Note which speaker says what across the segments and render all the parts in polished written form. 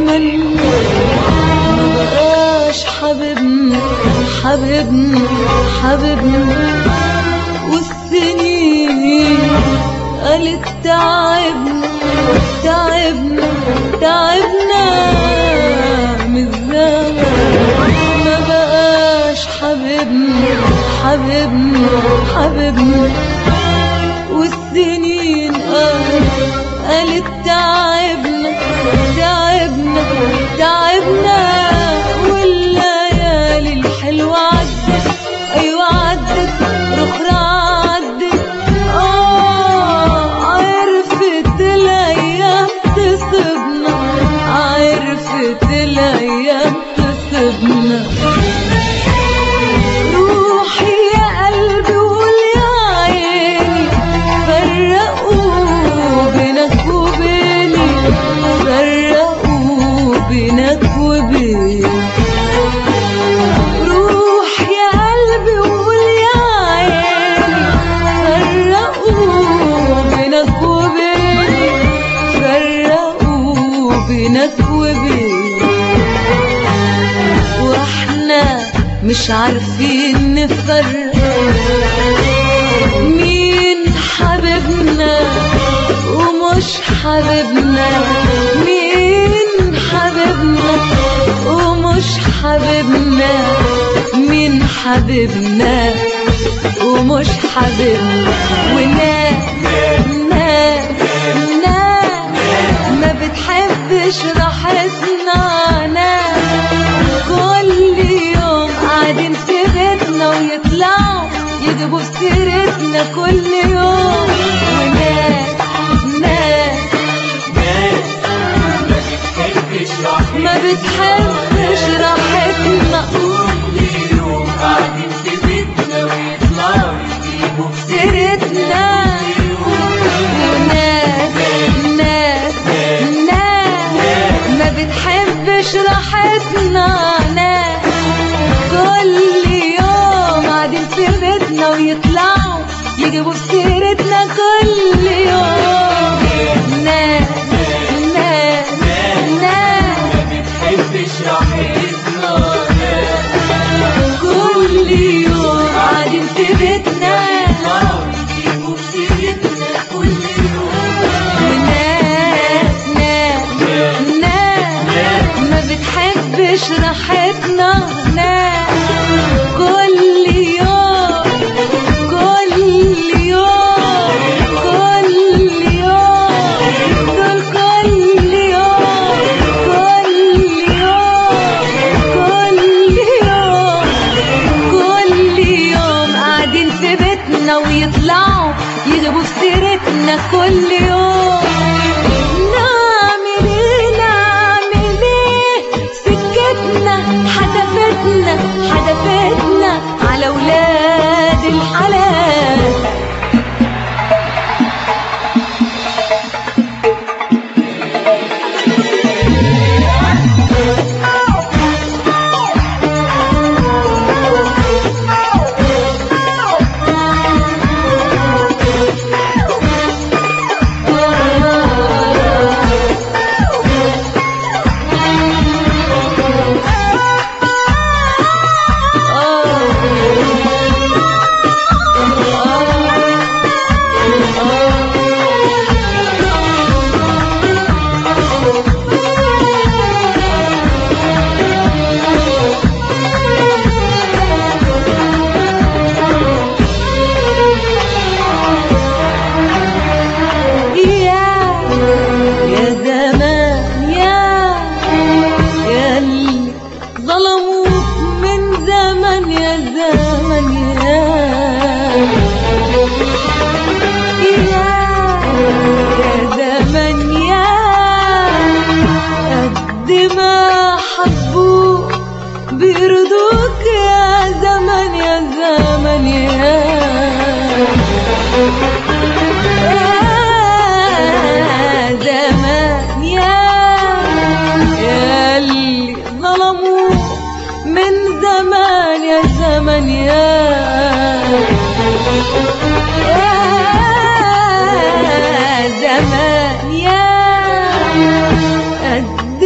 Speaker 1: ما بقاش حبيبنا والسنين قالت تعبنا من الزمن. ما بقاش حبيبنا والسنين قالت تعبنا والليالي الحلوة عدت، أيوة عدت رخرة عدت. عرفت الأيام تصبنا، عرفت الأيام تصبنا. روحي يا قلبي وقول يا عيني فرقوا بينك وبيني، فرقوا بينك وبيني. روح يا قلبي وقول يا عيني فرقوا بينك وبيني، فرقوا بينك وبيني. واحنا مش عارفين نفرق مين حبيبنا ومش حبيبنا، مين حبيبنا ومش حبيبنا، مين حبيبنا ومش حبيبنا. وناس ما بتحبش راحتنا، ناس كل يوم قاعدين في بيتنا ويطلعوا يجيبوا سيرتنا كل يوم. وناس ما بتحبش راحتنا،
Speaker 2: كل يوم قاعدين في بيتنا ويطلعوا يجيبوا
Speaker 1: سيرتنا. وناس ما بتحبش راحتنا، ناس كل يوم قاعدين في بيتنا ويطلعوا يجيبوا سيرتنا كل يوم. ناس
Speaker 2: ما بتحبش راحتنا.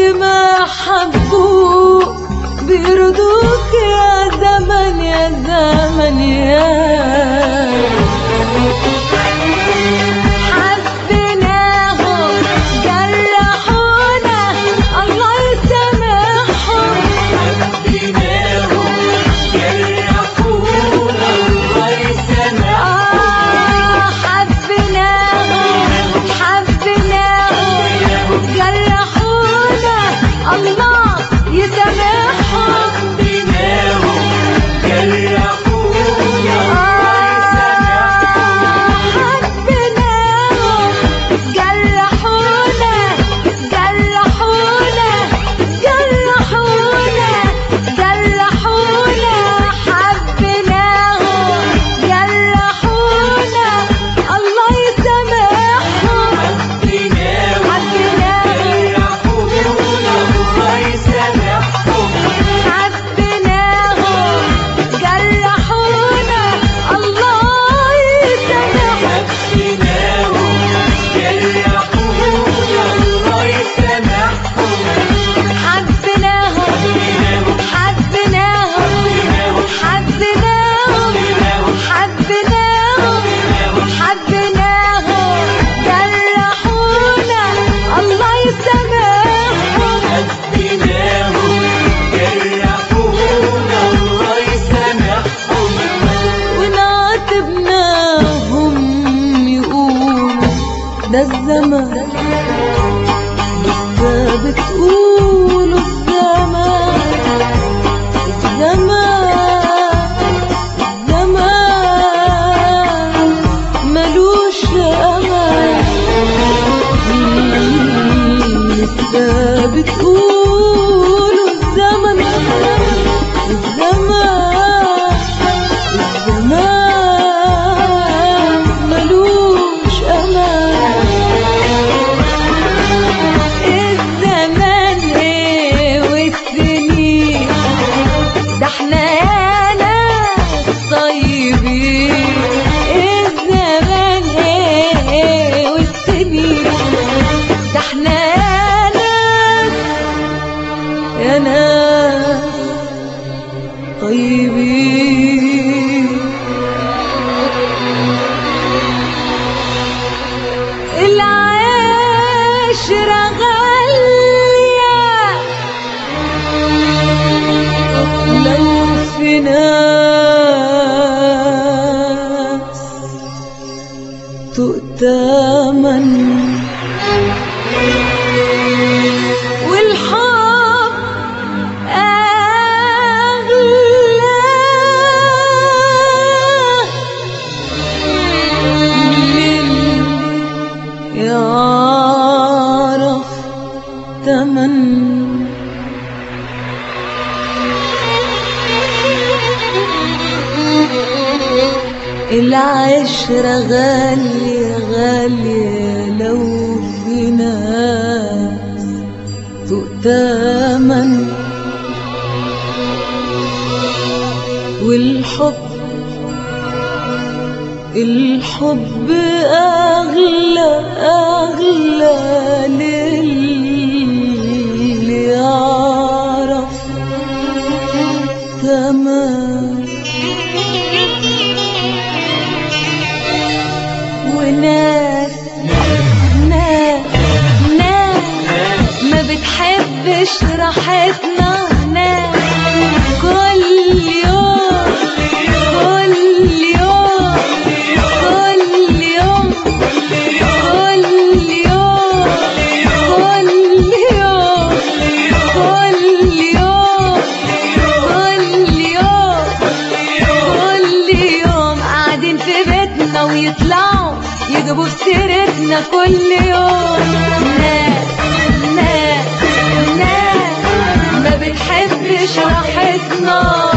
Speaker 1: ما حبوك بيرضوك يا زمن يا زمن يا حبيناهم جرحونا الله يسامحهم
Speaker 2: حبيناهم جرحونا الله يسامحهم
Speaker 1: حبيناهم جرحونا الله يسامحهم ده الزمان لسه بتقولوا الزمان ملوش أمان لسه بتقولوا الزمان ملوش أمان يا ناس طيبين العشرة غالية لو في ناس تؤتمن يعرف تمن العشرة غالية غالية لو في ناس تؤتمن والحب أغلى للي يعرف تمام وناس ما بتحبش راحتنا ناس كل يوم قاعدين في بيتنا ويطلعوا يجيبوا في سيرتنا كل يوم ناس ما بتحبش راحتنا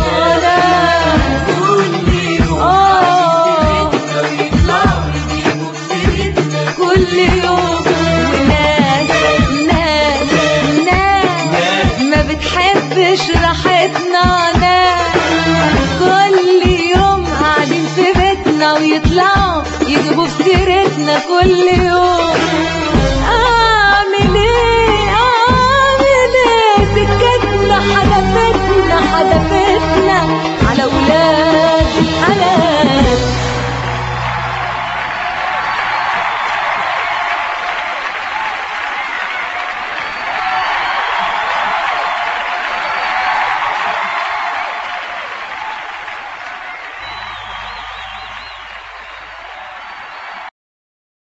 Speaker 1: كل يوم ناس ما بتحبش راحتنا كل يوم قاعدين في بيتنا ويطلعوا يجيبوا في سيرتنا كل يوم. أعمل إيه ده فتنة على ولاد